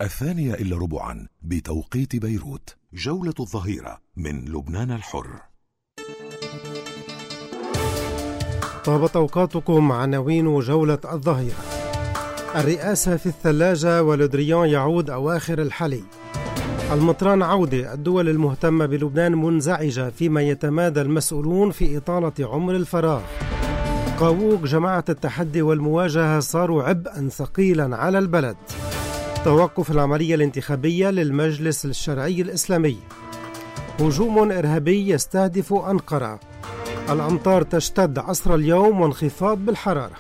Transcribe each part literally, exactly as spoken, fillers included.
الثانية إلا ربعا بتوقيت بيروت. جولة الظهيرة من لبنان الحر. طابت أوقاتكم. عناوين جولة الظهيرة: الرئاسة في الثلاجة ولودريان يعود أواخر الحلي. المطران عودة. الدول المهتمة بلبنان منزعجة فيما يتمادى المسؤولون في إطالة عمر الفراغ. قاووق جماعة التحدي والمواجهة صاروا عبئا ثقيلا على البلد. توقف العملية الانتخابية للمجلس الشرعي الإسلامي. هجوم إرهابي يستهدف أنقرة. الأمطار تشتد عصر اليوم وانخفاض بالحرارة.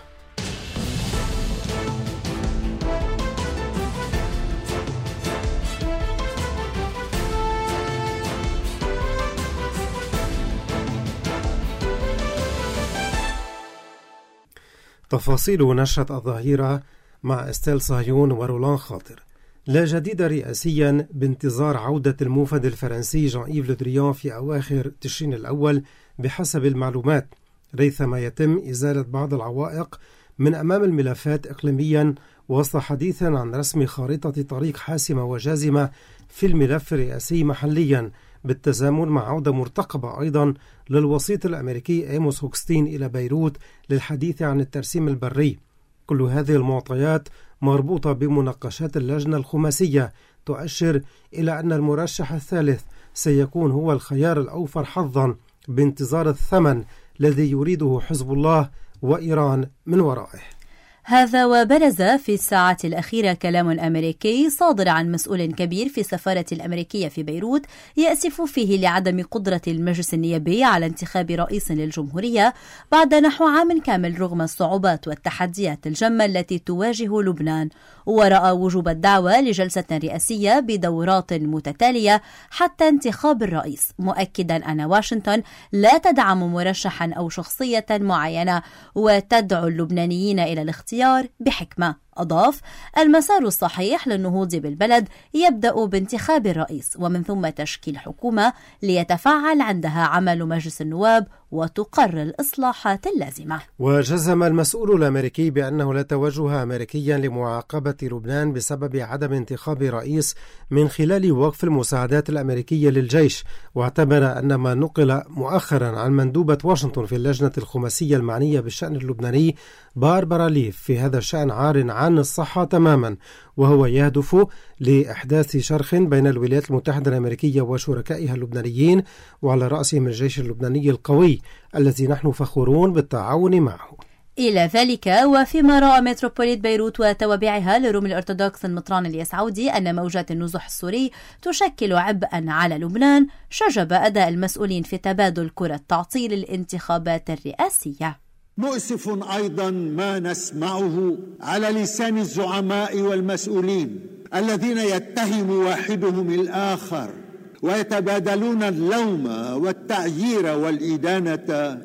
تفاصيل نشرة الظهيرة مع استيل صهيون ورولان خاطر. لا جديد رئاسيا بانتظار عودة الموفد الفرنسي جان إيف لودريان في أواخر تشرين الأول بحسب المعلومات، ريثما يتم إزالة بعض العوائق من أمام الملفات إقليميا، وسط حديث عن رسم خارطة طريق حاسمة وجازمة في الملف الرئاسي محليا، بالتزامن مع عودة مرتقبة أيضا للوسيط الأمريكي إيموس هوكستين إلى بيروت للحديث عن الترسيم البري. كل هذه المعطيات مربوطة بمناقشات اللجنة الخماسية تؤشر إلى أن المرشح الثالث سيكون هو الخيار الأوفر حظا بانتظار الثمن الذي يريده حزب الله وإيران من ورائه. هذا وبرز في الساعات الأخيرة كلام أمريكي صادر عن مسؤول كبير في السفارة الأمريكية في بيروت يأسف فيه لعدم قدرة المجلس النيابي على انتخاب رئيس للجمهورية بعد نحو عام كامل رغم الصعوبات والتحديات الجمة التي تواجه لبنان، ورأى وجوب الدعوة لجلسة رئاسية بدورات متتالية حتى انتخاب الرئيس، مؤكدا أن واشنطن لا تدعم مرشحا أو شخصية معينة وتدعو اللبنانيين إلى الاختيار بحكمة. أضاف: المسار الصحيح للنهوض بالبلد يبدأ بانتخاب الرئيس ومن ثم تشكيل حكومة ليتفعل عندها عمل مجلس النواب وتقرر الإصلاحات اللازمة. وجزم المسؤول الأمريكي بأنه لا توجه أمريكيا لمعاقبة لبنان بسبب عدم انتخاب رئيس من خلال وقف المساعدات الأمريكية للجيش، واعتبر أن ما نقل مؤخرا عن مندوبة واشنطن في اللجنة الخماسية المعنية بالشأن اللبناني باربرا ليف في هذا الشأن عار عن الصحة تماما، وهو يهدف لإحداث شرخ بين الولايات المتحدة الأمريكية وشركائها اللبنانيين، وعلى رأسهم الجيش اللبناني القوي الذي نحن فخورون بالتعاون معه. إلى ذلك، وفيما رأى متروبوليت بيروت وتوابعها لروم الأرثوذكس المطران اليسعودي أن موجات النزوح السوري تشكل عبئا على لبنان، شجب أداء المسؤولين في تبادل كرة تعطيل الانتخابات الرئاسية. مؤسف أيضا ما نسمعه على لسان الزعماء والمسؤولين الذين يتهم واحدهم الآخر ويتبادلون اللوم والتعيير والإدانة،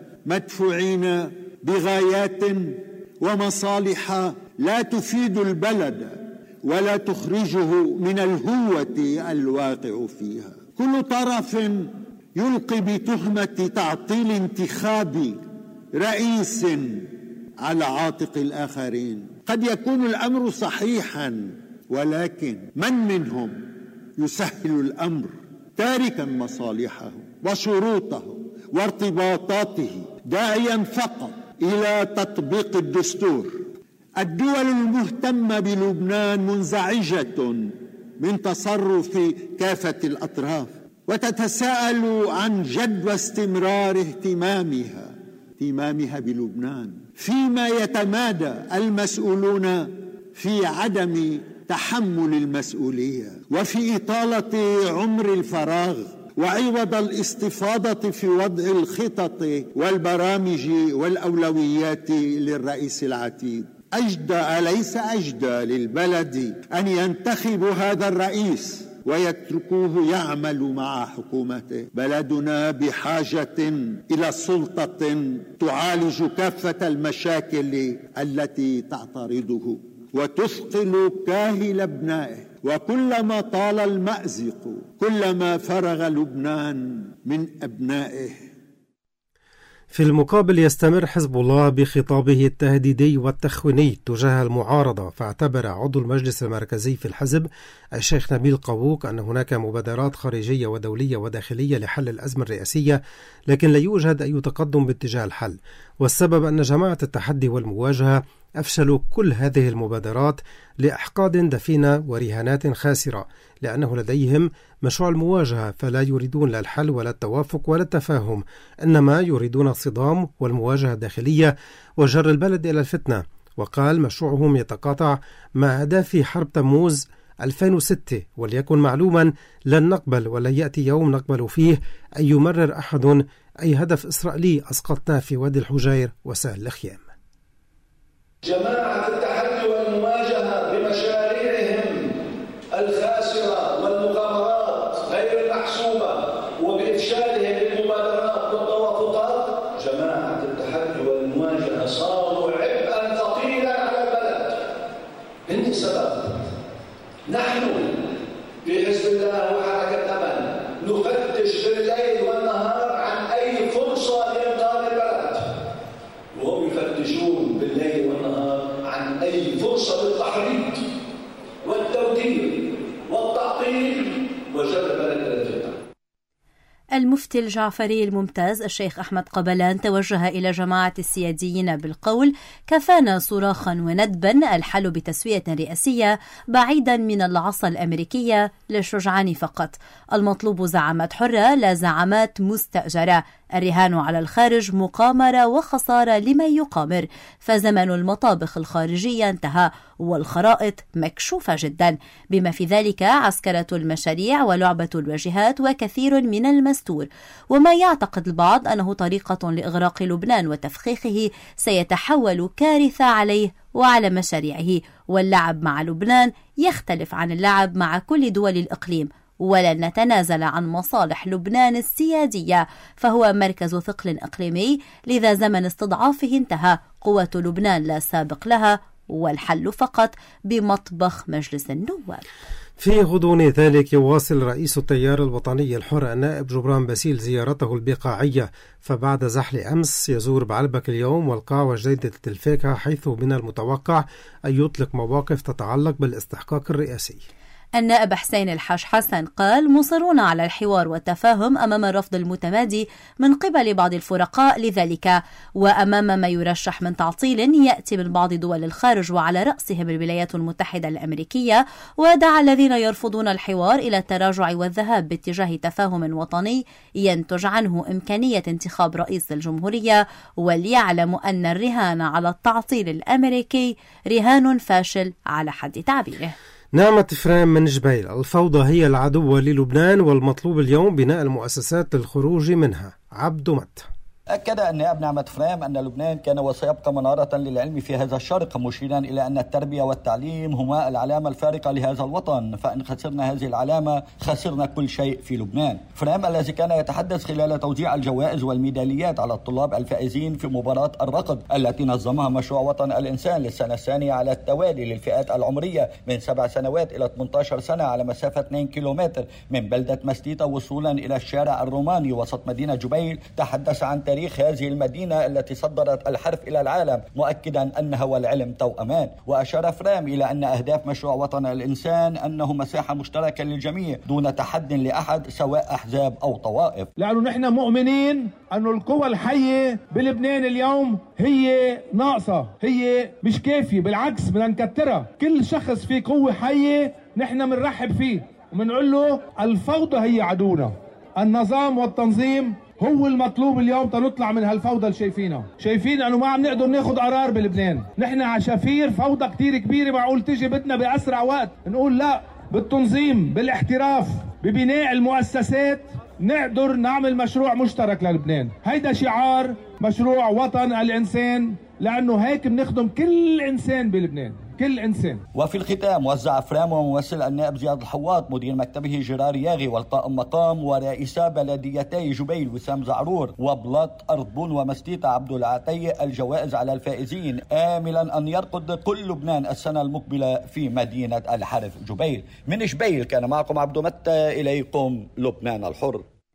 مدفوعين بغايات ومصالح لا تفيد البلد ولا تخرجه من الهوة الواقع فيها. كل طرف يلقي بتهمة تعطيل انتخابي رئيس على عاتق الآخرين. قد يكون الأمر صحيحا، ولكن من منهم يسهل الأمر تاركا مصالحه وشروطه وارتباطاته داعيا فقط إلى تطبيق الدستور. الدول المهتمة بلبنان منزعجة من تصرف كافة الأطراف وتتساءل عن جدوى استمرار اهتمامها اهتمامها بلبنان، فيما يتمادى المسؤولون في عدم تحمل المسؤولية وفي إطالة عمر الفراغ، وعوض الاستفاضة في وضع الخطط والبرامج والأولويات للرئيس العتيد. أجدى أليس أجدى للبلد أن ينتخب هذا الرئيس ويتركوه يعمل مع حكومته؟ بلدنا بحاجة إلى سلطة تعالج كافة المشاكل التي تعترضه وتثقل كاهل أبنائه، وكلما طال المأزق كلما فرغ لبنان من أبنائه. في المقابل يستمر حزب الله بخطابه التهديدي والتخويني تجاه المعارضة، فاعتبر عضو المجلس المركزي في الحزب الشيخ نبيل قابوق أن هناك مبادرات خارجية ودولية وداخلية لحل الأزمة الرئاسية، لكن لا يوجد أي تقدم باتجاه الحل، والسبب أن جماعة التحدي والمواجهة أفشلوا كل هذه المبادرات لأحقاد دفينة ورهانات خاسرة، لأنه لديهم مشروع المواجهة، فلا يريدون لا الحل ولا التوافق ولا التفاهم، إنما يريدون الصدام والمواجهة الداخلية وجر البلد إلى الفتنة. وقال مشروعهم يتقاطع مع أهداف حرب تموز ألفين وستة، وليكن معلوما لن نقبل ولا يأتي يوم نقبل فيه أن يمرر أحد أي هدف إسرائيلي أسقطناه في وادي الحجير وسهل الخيام. جماعة التحدي والمواجهة بمشاريعهم الخاسرة والمغامرات غير المحسوبة وبإفشالهم للمبادرات والتوافقات، جماعة التحدي والمواجهة صاروا عبئا ثقيلا على البلد. هن سبب. نحن في حزب الله وحركة أمل نفتش بالليل والنهار عن أي فرصة لإنقاذ البلد، وهم يفتشون بالليل والنهار عن أي فرصة للتحريض والتوديع والتعطيل وجر البلد إلى الفتنة. المفتي الجعفري الممتاز الشيخ أحمد قبلان توجه إلى جماعة السياديين بالقول: كفانا صراخا وندبا، الحل بتسوية رئاسية بعيدا من العصا الأمريكية للشجعان فقط، المطلوب زعامات حرة لا زعامات مستأجرة، الرهان على الخارج مقامرة وخسارة لمن يقامر، فزمن المطابخ الخارجية انتهى والخرائط مكشوفة جدا، بما في ذلك عسكرة المشاريع ولعبة الواجهات وكثير من المستور. وما يعتقد البعض أنه طريقة لإغراق لبنان وتفخيخه سيتحول كارثة عليه وعلى مشاريعه، واللعب مع لبنان يختلف عن اللعب مع كل دول الإقليم، ولن نتنازل عن مصالح لبنان السيادية، فهو مركز ثقل إقليمي، لذا زمن استضعافه انتهى، قوة لبنان لا سابق لها، والحل فقط بمطبخ مجلس النواب. في غضون ذلك يواصل رئيس التيار الوطني الحر النائب جبران باسيل زيارته البقاعية، فبعد زحل أمس يزور بعلبك اليوم والقاع وجديدة الفاكهة، حيث من المتوقع أن يطلق مواقف تتعلق بالاستحقاق الرئاسي. النائب حسين الحاج حسن قال: مصرون على الحوار والتفاهم أمام الرفض المتمادي من قبل بعض الفرقاء لذلك، وأمام ما يرشح من تعطيل يأتي من بعض دول الخارج وعلى رأسهم الولايات المتحدة الأمريكية، ودعا الذين يرفضون الحوار إلى التراجع والذهاب باتجاه تفاهم وطني ينتج عنه إمكانية انتخاب رئيس الجمهورية، وليعلموا أن الرهان على التعطيل الأمريكي رهان فاشل على حد تعبيره. نعمة فرام من جبيل: الفوضى هي العدو للبنان، والمطلوب اليوم بناء المؤسسات للخروج منها. عبد مت. أكد النائب نعمة فرام أن لبنان كان وسيبقى منارة للعلم في هذا الشرق، مشيرا إلى أن التربية والتعليم هما العلامة الفارقة لهذا الوطن، فإن خسرنا هذه العلامة خسرنا كل شيء في لبنان. فرام الذي كان يتحدث خلال توزيع الجوائز والميداليات على الطلاب الفائزين في مباراة الركض التي نظمها مشروع وطن الإنسان للسنة الثانية على التوالي للفئات العمرية من سبع سنوات إلى ثمانية عشر سنة على مسافة اثنين كيلومتر من بلدة مستيتا وصولا إلى الشارع الروماني وسط مدينة جبيل، تحدث عن تاريخ هذه المدينة التي صدرت الحرف إلى العالم، مؤكدا أنها والعلم توأمان. وأشار فرام إلى أن أهداف مشروع وطن الإنسان أنه مساحة مشتركة للجميع دون تحد لأحد سواء أحزاب أو طوائف، لأنه نحن مؤمنين أن القوى الحية بلبنان اليوم هي ناقصة، هي مش كافية، بالعكس بدنا نكترها. كل شخص فيه قوة حية نحن بنرحب فيه وبنقول له الفوضى هي عدونا، النظام والتنظيم هو المطلوب اليوم تنطلع من هالفوضى اللي شايفينها. شايفين انه ما عم نقدر ناخذ قرار بلبنان، نحن عشافير فوضى كتير كبيره، معقول تيجي بدنا باسرع وقت نقول لا، بالتنظيم، بالاحتراف، ببناء المؤسسات نقدر نعمل مشروع مشترك للبنان. هيدا شعار مشروع وطن الإنسان، لأنه هيك بنخدم كل إنسان بلبنان، كل إنسان. وفي الختام وزع فرام وممثل النائب زياد الحواط مدير مكتبه جرار ياغي والقائم مقام ورئيسا بلديتي جبيل وسام زعرور وبلاط أرضبون ومستيتا عبد العتي الجوائز على الفائزين، آملا أن يرقد كل لبنان السنة المقبلة في مدينة الحرف جبيل. من جبيل كان معكم عبد متى، إليكم لبنان الحر.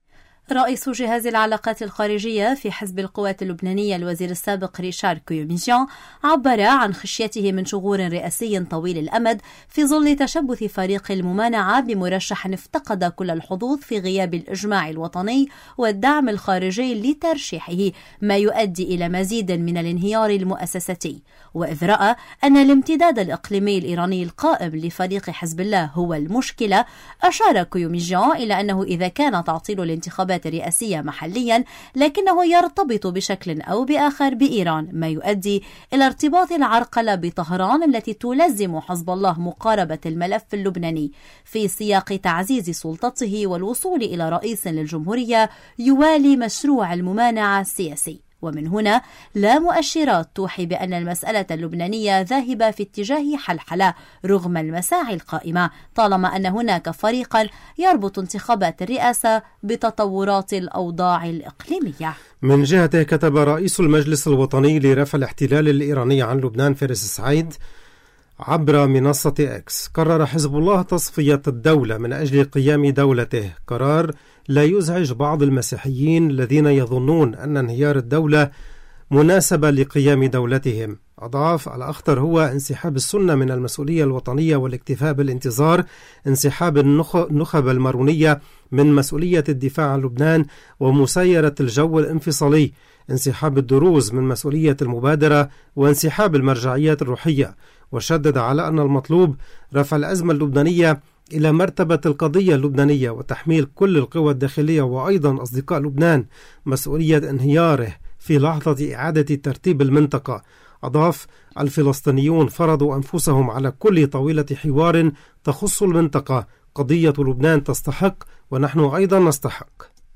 رئيس جهاز العلاقات الخارجية في حزب القوات اللبنانية الوزير السابق ريشار كيوميجيان عبر عن خشيته من شغور رئاسي طويل الأمد في ظل تشبث فريق الممانعة بمرشح افتقد كل الحظوظ في غياب الإجماع الوطني والدعم الخارجي لترشيحه، ما يؤدي إلى مزيد من الانهيار المؤسساتي. وإذ رأى أن الامتداد الإقليمي الإيراني القائم لفريق حزب الله هو المشكلة، أشار كيوميجيان إلى أنه إذا كان تعطيل الانتخابات الرئاسية محليا لكنه يرتبط بشكل أو بآخر بإيران، ما يؤدي إلى ارتباط العرقلة بطهران التي تلزم حزب الله مقاربة الملف اللبناني في سياق تعزيز سلطته والوصول إلى رئيس للجمهورية يوالي مشروع الممانعة السياسي. ومن هنا لا مؤشرات توحي بأن المسألة اللبنانية ذاهبة في اتجاه حلحلة رغم المساعي القائمة، طالما أن هناك فريقا يربط انتخابات الرئاسة بتطورات الأوضاع الإقليمية. من جهته كتب رئيس المجلس الوطني لرفع الاحتلال الإيراني عن لبنان فارس سعيد عبر منصة إكس: قرر حزب الله تصفية الدولة من أجل قيام دولته، قرار لا يزعج بعض المسيحيين الذين يظنون أن انهيار الدولة مناسبة لقيام دولتهم. أضاف: الأخطر هو انسحاب السنة من المسؤولية الوطنية والاكتفاء بالانتظار، انسحاب النخب المارونية من مسؤولية الدفاع عن لبنان ومسايرة الجو الانفصالي، انسحاب الدروز من مسؤولية المبادرة، وانسحاب المرجعيات الروحية. وشدد على أن المطلوب رفع الأزمة اللبنانية إلى مرتبة القضية اللبنانية وتحميل كل القوى الداخلية وأيضا أصدقاء لبنان مسؤولية انهياره في لحظة إعادة ترتيب المنطقة. أضاف: الفلسطينيون فرضوا أنفسهم على كل طاولة حوار تخص المنطقة، قضية لبنان تستحق ونحن أيضا نستحق.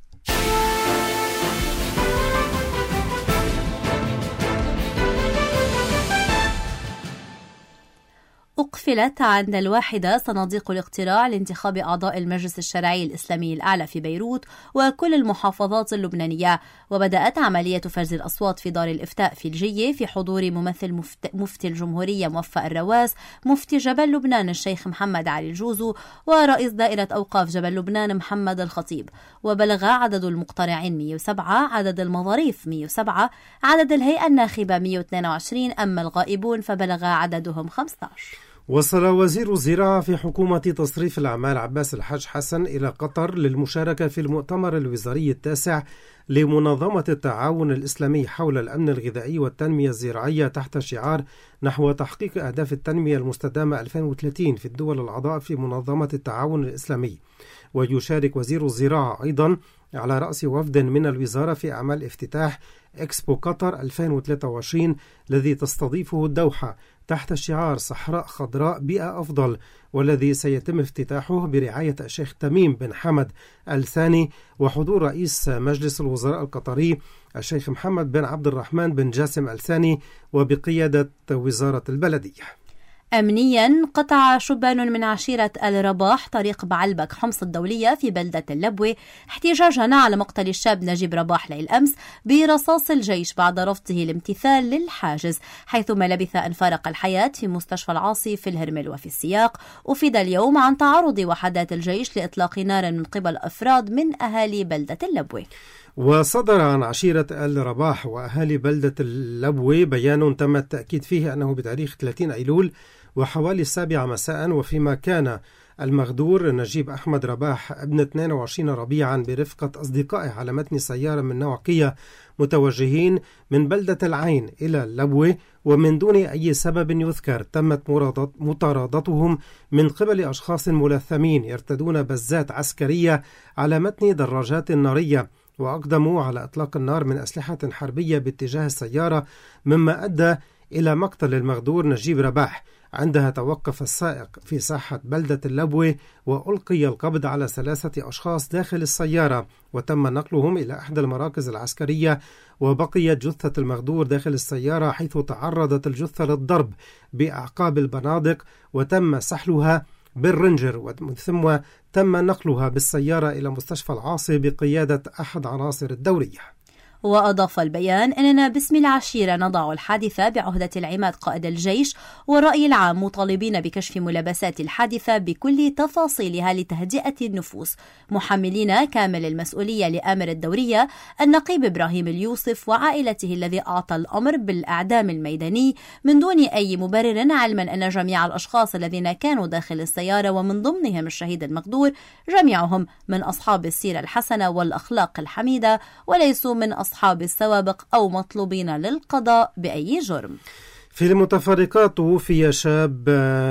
أقفلت عند الواحدة صناديق الاقتراع لانتخاب أعضاء المجلس الشرعي الإسلامي الأعلى في بيروت وكل المحافظات اللبنانية، وبدأت عملية فرز الأصوات في دار الإفتاء في الجية في حضور ممثل مفت... مفتي الجمهورية موفق الرواس، مفتي جبل لبنان الشيخ محمد علي الجوزو، ورئيس دائرة أوقاف جبل لبنان محمد الخطيب. وبلغ عدد المقترعين مئة وسبعة، عدد المظاريف مئة وسبعة، عدد الهيئة الناخبة مئة واثنين وعشرين، أما الغائبون فبلغ عددهم خمسة عشر. وصل وزير الزراعة في حكومة تصريف الأعمال عباس الحاج حسن إلى قطر للمشاركة في المؤتمر الوزاري التاسع لمنظمة التعاون الإسلامي حول الأمن الغذائي والتنمية الزراعية تحت شعار نحو تحقيق أهداف التنمية المستدامة ألفين وثلاثين في الدول الأعضاء في منظمة التعاون الإسلامي. ويشارك وزير الزراعة أيضا على رأس وفد من الوزارة في أعمال افتتاح إكسبو قطر ألفين وثلاثة وعشرين الذي تستضيفه الدوحة تحت شعار صحراء خضراء بيئة أفضل، والذي سيتم افتتاحه برعاية الشيخ تميم بن حمد الثاني وحضور رئيس مجلس الوزراء القطري الشيخ محمد بن عبد الرحمن بن جاسم الثاني وبقيادة وزارة البلدية. أمنيا، قطع شبان من عشيرة الرباح طريق بعلبك حمص الدولية في بلدة اللبوة احتجاجا على مقتل الشاب نجيب رباح ليل أمس برصاص الجيش بعد رفضه الامتثال للحاجز، حيثما لبث أن فارق الحياة في مستشفى العاصي في الهرمل. وفي السياق أفيد اليوم عن تعرض وحدات الجيش لإطلاق نار من قبل أفراد من أهالي بلدة اللبوة. وصدر عن عشيرة الرباح وأهالي بلدة اللبوة بيان تم التأكيد فيه أنه بتاريخ ثلاثين أيلول وحوالي السابعة مساء، وفيما كان المغدور نجيب أحمد رباح ابن اثنين وعشرين ربيعا برفقة أصدقائه على متن سيارة من نوع كيا متوجهين من بلدة العين إلى اللبوة، ومن دون أي سبب يذكر تمت مطاردتهم من قبل أشخاص ملثمين يرتدون بزات عسكرية على متن دراجات نارية، وأقدموا على إطلاق النار من أسلحة حربية باتجاه السيارة، مما أدى إلى مقتل المغدور نجيب رباح. عندها توقف السائق في ساحة بلدة اللبوة وألقي القبض على ثلاثة أشخاص داخل السيارة، وتم نقلهم إلى إحدى المراكز العسكرية، وبقيت جثة المغدور داخل السيارة حيث تعرضت الجثة للضرب بأعقاب البنادق، وتم سحلها بالرنجر، ومن ثم تم نقلها بالسيارة إلى مستشفى العاصي بقيادة أحد عناصر الدورية. وأضاف البيان أننا باسم العشيرة نضع الحادثة بعهدة العماد قائد الجيش والرأي العام، مطالبين بكشف ملابسات الحادثة بكل تفاصيلها لتهدئة النفوس، محملين كامل المسؤولية لآمر الدورية النقيب إبراهيم اليوسف وعائلته الذي أعطى الأمر بالإعدام الميداني من دون أي مبرر، علما أن جميع الأشخاص الذين كانوا داخل السيارة ومن ضمنهم الشهيد المقدور جميعهم من أصحاب السيرة الحسنة والأخلاق الحميدة، وليسوا من أصحاب السوابق أو مطلوبين للقضاء بأي جرم. في المتفرقات توفي شاب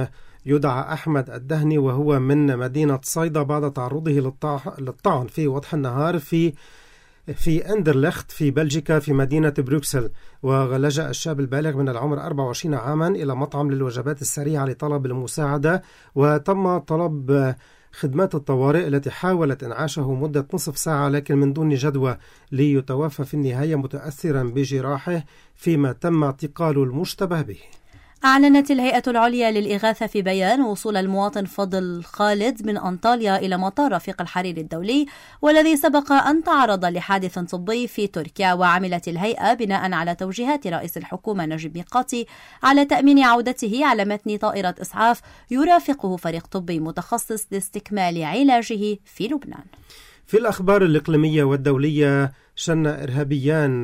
يدعى أحمد الدهني وهو من مدينة صيدا بعد تعرضه للطعن في وضح النهار في في أندرلخت في بلجيكا في مدينة بروكسل. ولجأ الشاب البالغ من العمر أربعة وعشرين عاما إلى مطعم للوجبات السريعة لطلب المساعدة، وتم طلب خدمات الطوارئ التي حاولت إنعاشه مدة نصف ساعة لكن من دون جدوى، ليتوفى في النهاية متأثرا بجراحه، فيما تم اعتقال المشتبه به. أعلنت الهيئة العليا للإغاثة في بيان وصول المواطن فضل خالد من أنطاليا إلى مطار رفيق الحريري الدولي، والذي سبق أن تعرض لحادث طبي في تركيا. وعملت الهيئة بناء على توجيهات رئيس الحكومة نجيب ميقاتي على تأمين عودته على متن طائرة إسعاف يرافقه فريق طبي متخصص لاستكمال علاجه في لبنان. في الأخبار الإقليمية والدولية، شن إرهابيان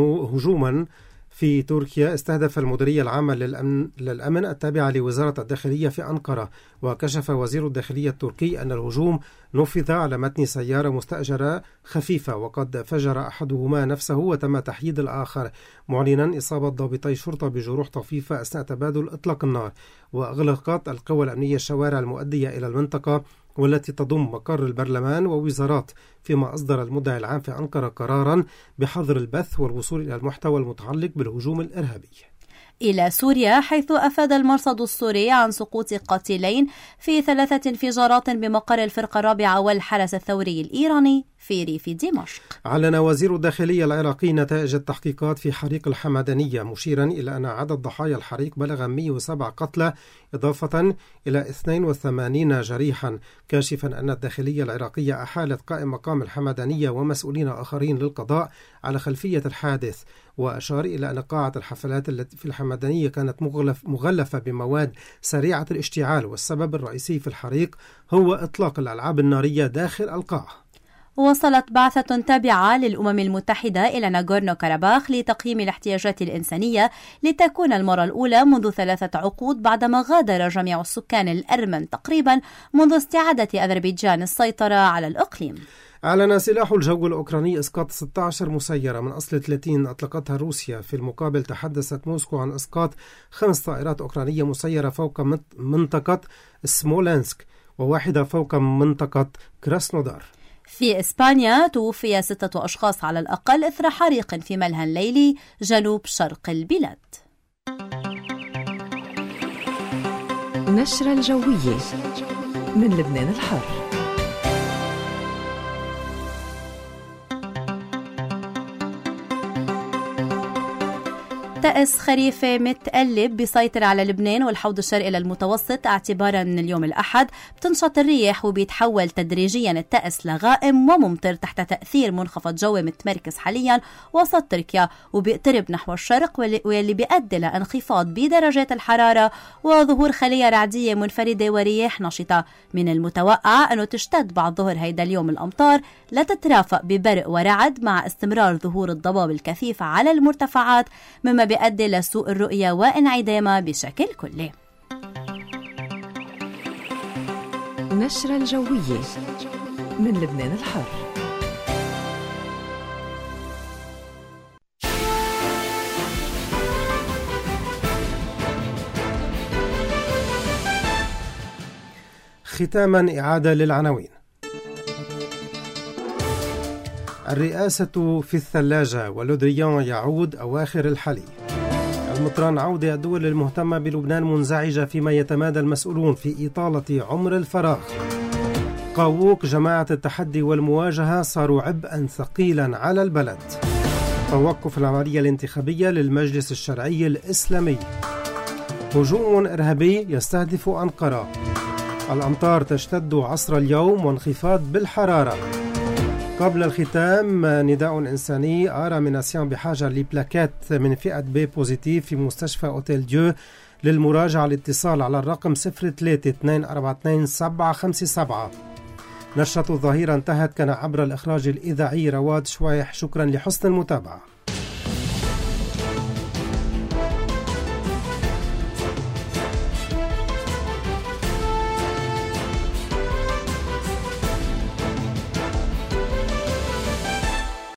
هجوما في تركيا استهدف المديرية العامة للأمن, للأمن التابعة لوزارة الداخلية في أنقرة. وكشف وزير الداخلية التركي أن الهجوم نفذ على متن سيارة مستأجرة خفيفة، وقد فجر أحدهما نفسه وتم تحييد الآخر، معلنا إصابة ضابطي شرطة بجروح طفيفة أثناء تبادل إطلاق النار. وأغلقت القوى الأمنية الشوارع المؤدية إلى المنطقة والتي تضم مقر البرلمان ووزارات، فيما أصدر المدعي العام في أنقرة قرارا بحظر البث والوصول إلى المحتوى المتعلق بالهجوم الإرهابي. إلى سوريا، حيث أفاد المرصد السوري عن سقوط قاتلين في ثلاثة انفجارات بمقر الفرقة الرابعة والحرس الثوري الإيراني في ريف دمشق. أعلن وزير الداخلية العراقي نتائج التحقيقات في حريق الحمدانية، مشيرا إلى أن عدد ضحايا الحريق بلغ مئة وسبعة قتلى إضافة إلى اثنين وثمانين جريحا، كاشفا أن الداخلية العراقية أحالت قائم مقام الحمدانية ومسؤولين آخرين للقضاء على خلفية الحادث. وأشار إلى أن قاعة الحفلات التي في الحمدانية كانت مغلف مغلفة بمواد سريعة الاشتعال، والسبب الرئيسي في الحريق هو إطلاق الألعاب النارية داخل القاعة. وصلت بعثة تابعة للأمم المتحدة إلى ناغورنو كاراباخ لتقييم الاحتياجات الإنسانية، لتكون المرة الأولى منذ ثلاثة عقود بعدما غادر جميع السكان الأرمن تقريبا منذ استعادة أذربيجان السيطرة على الإقليم. أعلن سلاح الجو الأوكراني إسقاط ستة عشر مسيرة من أصل ثلاثين أطلقتها روسيا. في المقابل تحدثت موسكو عن إسقاط خمس طائرات أوكرانية مسيرة فوق منطقة سمولنسك وواحدة فوق منطقة كراسنودار. في إسبانيا توفي ستة أشخاص على الأقل إثر حريق في ملهى ليلي جنوب شرق البلاد. نشرة الجوية من لبنان الحر. تأس خريفي متقلب بيسيطر على لبنان والحوض الشرقي للمتوسط اعتبارا من اليوم الأحد. بتنشط الرياح وبيتحول تدريجيا التأس لغائم وممطر تحت تأثير منخفض جوي متمركز حاليا وسط تركيا، وبيقترب نحو الشرق واللي بيؤدي لانخفاض بدرجات الحرارة وظهور خلية رعدية منفردة ورياح نشطة. من المتوقع أنه تشتد بعد ظهر هيدا اليوم الأمطار لتترافق ببرق ورعد مع استمرار ظهور الضباب الكثيف على المرتفعات، مما بيؤدي لسوء الرؤية وانعدامها بشكل كلي. نشرة الجوية من لبنان الحر. ختاما إعادة للعناوين. الرئاسة في الثلاجة ولودريان يعود أواخر الحلي. المطران عودة الدول المهتمة بلبنان منزعجة فيما يتمادى المسؤولون في إطالة عمر الفراغ. قاووك جماعة التحدي والمواجهة صاروا عبئا ثقيلا على البلد. توقف العملية الانتخابية للمجلس الشرعي الإسلامي. هجوم إرهابي يستهدف أنقرة. الأمطار تشتد عصر اليوم وانخفاض بالحرارة. قبل الختام نداء إنساني. آرا ميناسيون بحاجة لبلاكات من فئة بي بوزيتيف في مستشفى أوتيل ديو. للمراجعة الاتصال على الرقم صفر ثلاثة اثنين أربعة اثنين سبعة خمسة سبعة. نشرة الظهيرة انتهت. كان عبر الإخراج الإذاعي رواد شويح. شكرا لحسن المتابعة.